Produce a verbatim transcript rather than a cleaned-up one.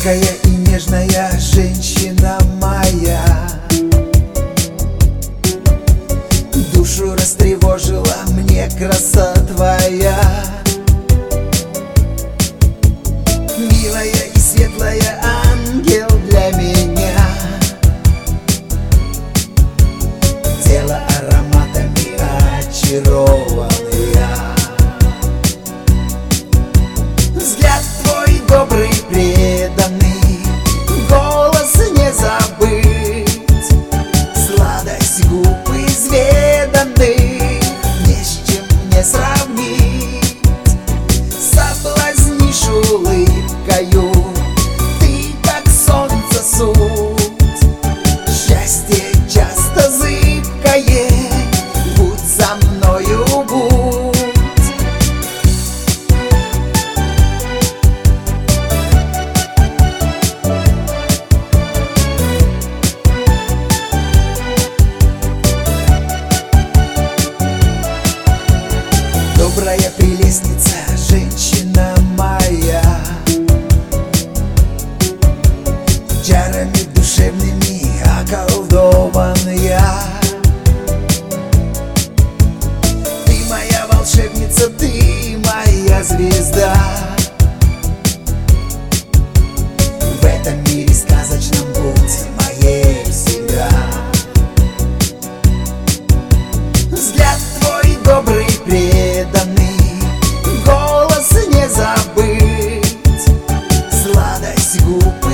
Мягкая и нежная женщина моя, душу растревожила мне краса твоя. Милая и светлая ангел для меня, тело ароматами очарованная. Взгляд твой добрый, преданный, голос не забыть, сладость губ изведанных не с чем не сравнить. Соблазнишь улыбкою, ты как солнце суть, счастье часто зыбкое, будь со мною, будь. Добрая прелестница, женщина моя, чарами душевными околдованная. Ты моя волшебница, ты моя звезда, в этом мире сказочном будь моей всегда. Взгляд твой добрый, преданный, голос не забыть, сладость губ